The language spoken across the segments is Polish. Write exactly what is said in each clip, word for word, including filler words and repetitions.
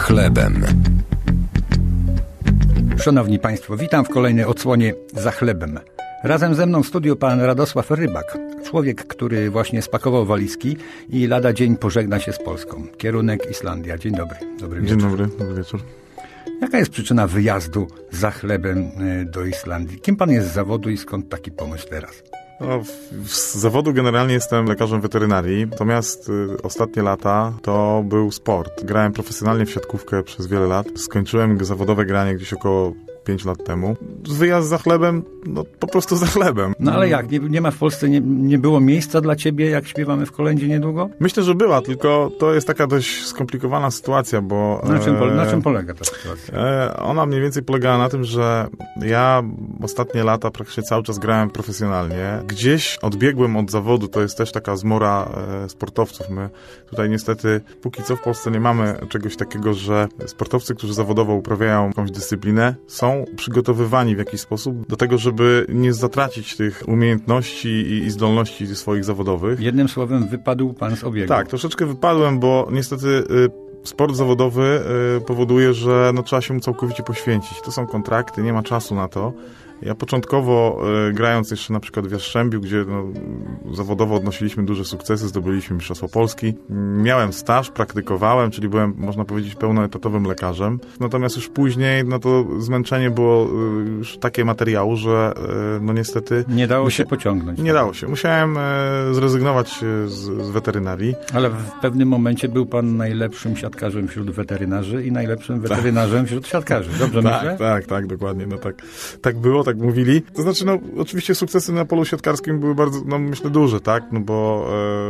chlebem. Szanowni Państwo, witam w kolejnej odsłonie Za chlebem. Razem ze mną w studiu pan Radosław Rybak, człowiek, który właśnie spakował walizki i lada dzień pożegna się z Polską. Kierunek Islandia. Dzień dobry. Dobry wieczór. Dzień dobry, dobry wieczór. Jaka jest przyczyna wyjazdu za chlebem do Islandii? Kim pan jest z zawodu i skąd taki pomysł teraz? No, z zawodu generalnie jestem lekarzem weterynarii, natomiast y, ostatnie lata to był sport. Grałem profesjonalnie w siatkówkę przez wiele lat. Skończyłem zawodowe granie gdzieś około pięć lat temu. Wyjazd za chlebem, no po prostu za chlebem. No ale jak? Nie, nie ma w Polsce, nie, nie było miejsca dla ciebie, jak śpiewamy w kolędzie niedługo? Myślę, że była, tylko to jest taka dość skomplikowana sytuacja, bo... Na czym, e, na czym polega ta sytuacja? E, ona mniej więcej polegała na tym, że ja ostatnie lata praktycznie cały czas grałem profesjonalnie. Gdzieś odbiegłem od zawodu, to jest też taka zmora e, sportowców. My tutaj niestety póki co w Polsce nie mamy czegoś takiego, że sportowcy, którzy zawodowo uprawiają jakąś dyscyplinę, są przygotowywani w jakiś sposób do tego, żeby nie zatracić tych umiejętności i, i zdolności swoich zawodowych. Jednym słowem, wypadł pan z obiegu. Tak, troszeczkę wypadłem, bo niestety y, sport zawodowy y, powoduje, że no, trzeba się mu całkowicie poświęcić. To są kontrakty, nie ma czasu na to. Ja początkowo, y, grając jeszcze na przykład w Jastrzębiu, gdzie no, zawodowo odnosiliśmy duże sukcesy, zdobyliśmy Mistrzostwo Polski, miałem staż, praktykowałem, czyli byłem, można powiedzieć, pełnoetatowym lekarzem. Natomiast już później, no to zmęczenie było y, już takie materiału, że y, no niestety... Nie dało się pociągnąć. Nie dało się. Musiałem y, zrezygnować z, z weterynarii. Ale w pewnym momencie był pan najlepszym siatkarzem wśród weterynarzy i najlepszym weterynarzem tak. wśród siatkarzy. Dobrze tak, myślę? Tak, tak, dokładnie. No tak, tak było, tak mówili. To znaczy, no oczywiście sukcesy na polu siatkarskim były bardzo, no myślę, duże, tak? No bo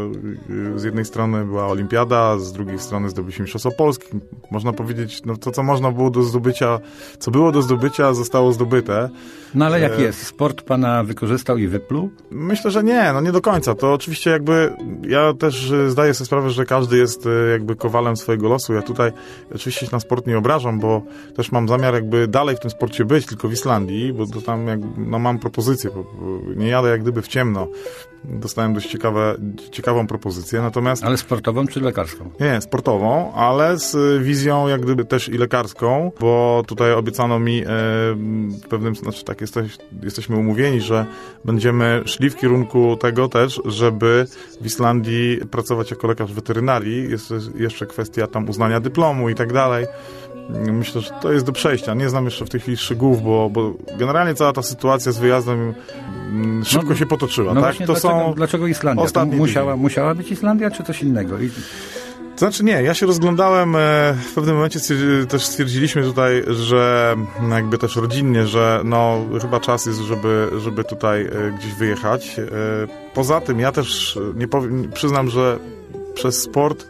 e, z jednej strony była olimpiada, z drugiej strony zdobyliśmy Mistrzostwo Polski. Można powiedzieć, no to, co można było do zdobycia, co było do zdobycia, zostało zdobyte. No ale jak e, jest? Sport pana wykorzystał i wypluł? Myślę, że nie, no nie do końca. To oczywiście jakby, ja też zdaję sobie sprawę, że każdy jest jakby kowalem swojego losu. Ja tutaj oczywiście się na sport nie obrażam, bo też mam zamiar jakby dalej w tym sporcie być, tylko w Islandii, bo to tam jak, no mam propozycję, bo, bo nie jadę jak gdyby w ciemno. Dostałem dość ciekawe, ciekawą propozycję, natomiast... Ale sportową czy lekarską? Nie, sportową, ale z wizją jak gdyby też i lekarską, bo tutaj obiecano mi e, w pewnym, znaczy tak jesteś, jesteśmy umówieni, że będziemy szli w kierunku tego też, żeby w Islandii pracować jako lekarz weterynarii. Jest jeszcze kwestia tam uznania dyplomu i tak dalej. Myślę, że to jest do przejścia. Nie znam jeszcze w tej chwili szczegółów, bo, bo generalnie cała ta sytuacja z wyjazdem szybko no, się potoczyła. No tak? właśnie, to dlaczego, są dlaczego Islandia? To musiała, musiała być Islandia, czy coś innego? I... To znaczy nie, ja się rozglądałem, w pewnym momencie też stwierdziliśmy tutaj, że jakby też rodzinnie, że no chyba czas jest, żeby, żeby tutaj gdzieś wyjechać. Poza tym ja też nie powiem, przyznam, że przez sport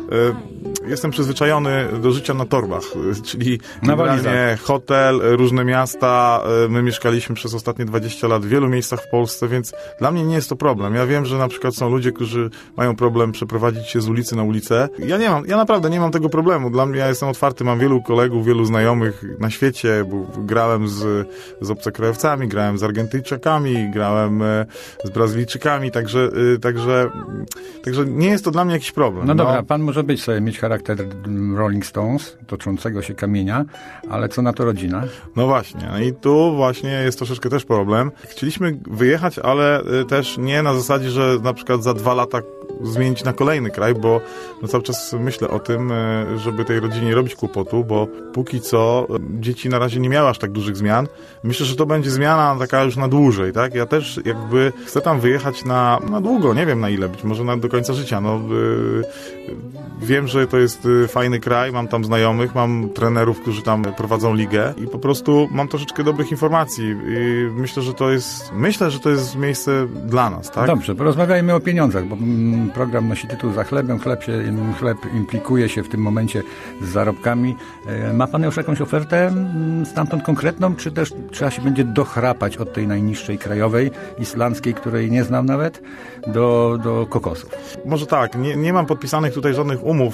jestem przyzwyczajony do życia na torbach, czyli generalnie hotel, różne miasta. My mieszkaliśmy przez ostatnie dwadzieścia lat w wielu miejscach w Polsce, więc dla mnie nie jest to problem. Ja wiem, że na przykład są ludzie, którzy mają problem przeprowadzić się z ulicy na ulicę. Ja nie mam, ja naprawdę nie mam tego problemu. Dla mnie, ja jestem otwarty, mam wielu kolegów, wielu znajomych na świecie, bo grałem z, z obcokrajowcami, grałem z Argentyńczykami, grałem z Brazylijczykami, także, także, także nie jest to dla mnie jakiś problem. No, no dobra, pan może być sobie, mieć charakter Rolling Stones, toczącego się kamienia, ale co na to rodzina? No właśnie, i tu właśnie jest troszeczkę też problem. Chcieliśmy wyjechać, ale też nie na zasadzie, że na przykład za dwa lata zmienić na kolejny kraj, bo no cały czas myślę o tym, żeby tej rodzinie robić kłopotu, bo póki co dzieci na razie nie miały aż tak dużych zmian. Myślę, że to będzie zmiana taka już na dłużej, tak? Ja też jakby chcę tam wyjechać na, na długo, nie wiem na ile, być może na do końca życia. No, yy, wiem, że to jest fajny kraj, mam tam znajomych, mam trenerów, którzy tam prowadzą ligę i po prostu mam troszeczkę dobrych informacji i myślę, że to jest, myślę, że to jest miejsce dla nas, tak? Dobrze, porozmawiajmy o pieniądzach, bo program nosi tytuł Za chlebem, chleb, się, chleb implikuje się w tym momencie z zarobkami. Ma pan już jakąś ofertę stamtąd konkretną, czy też trzeba się będzie dochrapać od tej najniższej krajowej, islandzkiej, której nie znam nawet, do, do kokosów? Może tak, nie, nie mam podpisanych tutaj żadnych umów. Jest to troszeczkę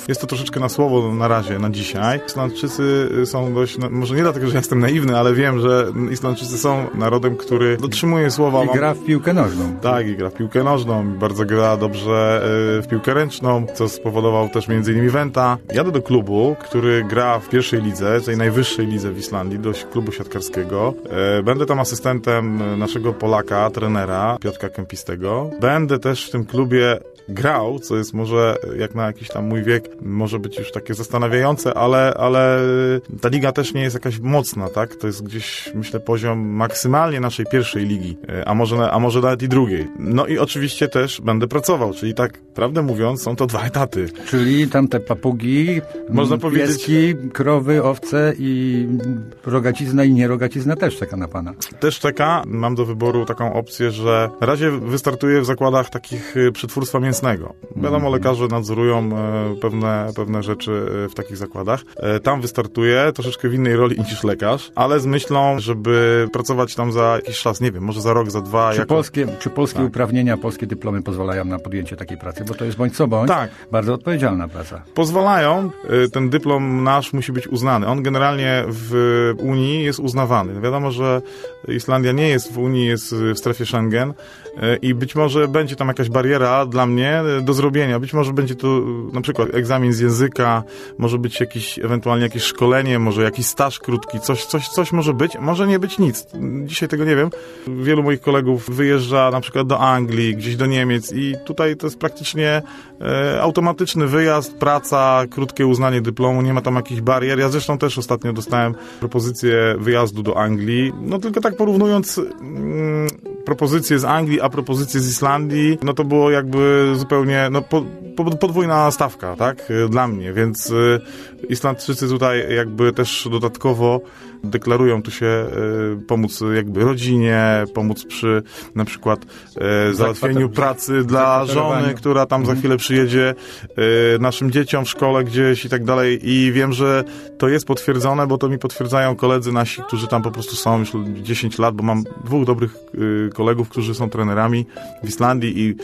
troszeczkę na słowo na razie, na dzisiaj. Islandczycy są dość, no, może nie dlatego, że ja jestem naiwny, ale wiem, że Islandczycy są narodem, który dotrzymuje słowa. I gra w piłkę nożną. Tak, i gra w piłkę nożną, bardzo gra dobrze w piłkę ręczną, co spowodował też między innymi Wenta. Jadę do klubu, który gra w pierwszej lidze, tej najwyższej lidze w Islandii, do klubu siatkarskiego. Będę tam asystentem naszego Polaka, trenera Piotra Kępistego. Będę też w tym klubie grał, co jest może jak na jakiś tam mój wiek, może być już takie zastanawiające, ale, ale ta liga też nie jest jakaś mocna, tak? To jest gdzieś, myślę, poziom maksymalnie naszej pierwszej ligi, a może, a może nawet i drugiej. No i oczywiście też będę pracował, czyli tak, prawdę mówiąc, są to dwa etaty. Czyli tamte papugi, można powiedzieć, pieski, krowy, owce i rogacizna i nierogacizna też czeka na pana. Też czeka. Mam do wyboru taką opcję, że na razie wystartuję w zakładach takich przetwórstwa mięsnego. Wiadomo, lekarze nadzorują pewne, pewne rzeczy w takich zakładach. Tam wystartuję troszeczkę w innej roli niż lekarz, ale z myślą, żeby pracować tam za jakiś czas, nie wiem, może za rok, za dwa. Czy jako... polskie, czy polskie tak. uprawnienia, polskie dyplomy pozwalają na podjęcie takiej pracy? Bo to jest bądź co bądź tak. bardzo odpowiedzialna praca. Pozwalają. Ten dyplom nasz musi być uznany. On generalnie w Unii jest uznawany. Wiadomo, że Islandia nie jest w Unii, jest w strefie Schengen i być może będzie tam jakaś bariera dla mnie do zrobienia. Być może będzie to na przykład egzamin z języka, może być jakiś, ewentualnie jakieś szkolenie, może jakiś staż krótki, coś, coś, coś może być, może nie być nic. Dzisiaj tego nie wiem. Wielu moich kolegów wyjeżdża na przykład do Anglii, gdzieś do Niemiec i tutaj to jest praktycznie e, automatyczny wyjazd, praca, krótkie uznanie dyplomu, nie ma tam jakichś barier. Ja zresztą też ostatnio dostałem propozycję wyjazdu do Anglii. No tylko tak porównując mm, propozycje z Anglii, a propozycje z Islandii, no to było jakby zupełnie no, po, po, podwójna stawka, tak, dla mnie, więc y, Islandczycy tutaj jakby też dodatkowo deklarują tu się y, pomóc jakby rodzinie, pomóc przy na przykład y, załatwieniu pracy dla żony, która tam za chwilę przyjedzie, y, naszym dzieciom w szkole gdzieś i tak dalej i wiem, że to jest potwierdzone, bo to mi potwierdzają koledzy nasi, którzy tam po prostu są już dziesięć lat, bo mam dwóch dobrych y, kolegów, którzy są trenerami w Islandii i y,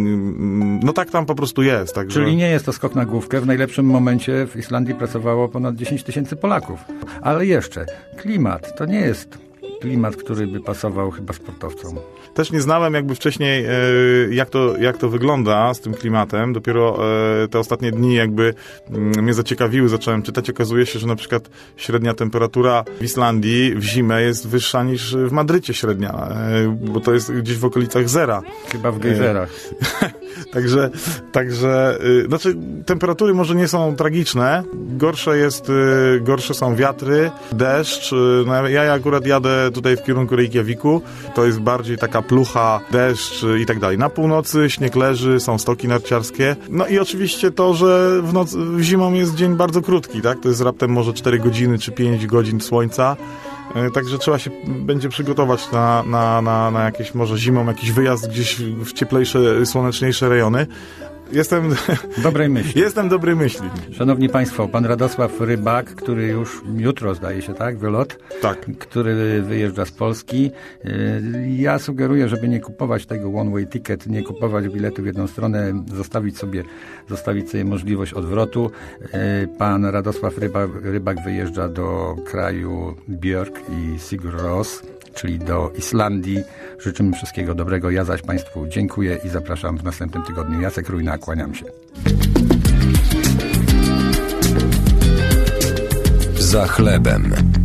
no tak tam po prostu jest. Także... Czyli nie jest to skok na główkę. W najlepszym momencie w Islandii pracowało ponad dziesięć tysięcy Polaków. Ale jeszcze, klimat to nie jest klimat, który by pasował chyba sportowcom. Też nie znałem jakby wcześniej, jak to, jak to wygląda z tym klimatem. Dopiero te ostatnie dni jakby mnie zaciekawiły, zacząłem czytać. Okazuje się, że na przykład średnia temperatura w Islandii w zimę jest wyższa niż w Madrycie średnia, bo to jest gdzieś w okolicach zera. Chyba w gejzerach. Także, także, znaczy temperatury może nie są tragiczne, gorsze jest, gorsze są wiatry, deszcz. No, ja akurat jadę tutaj w kierunku Reykjaviku, to jest bardziej taka plucha, deszcz i tak dalej. Na północy śnieg leży, są stoki narciarskie. No i oczywiście to, że w noc, w zimą jest dzień bardzo krótki, tak? To jest raptem może cztery godziny czy pięć godzin słońca. Także trzeba się będzie przygotować na, na, na, na jakieś może zimą, jakiś wyjazd gdzieś w cieplejsze, słoneczniejsze rejony. Jestem dobrej myśli. Jestem dobrej myśli. Szanowni Państwo, pan Radosław Rybak, który już jutro zdaje się, tak? Wylot. Tak. Który wyjeżdża z Polski. Ja sugeruję, żeby nie kupować tego one way ticket, nie kupować biletu w jedną stronę, zostawić sobie, zostawić sobie możliwość odwrotu. Pan Radosław Rybak, Rybak wyjeżdża do kraju Björk i Sigur Rós, czyli do Islandii. Życzymy wszystkiego dobrego. Ja zaś Państwu dziękuję i zapraszam w następnym tygodniu. Jacek Rujna, kłaniam się. Za chlebem.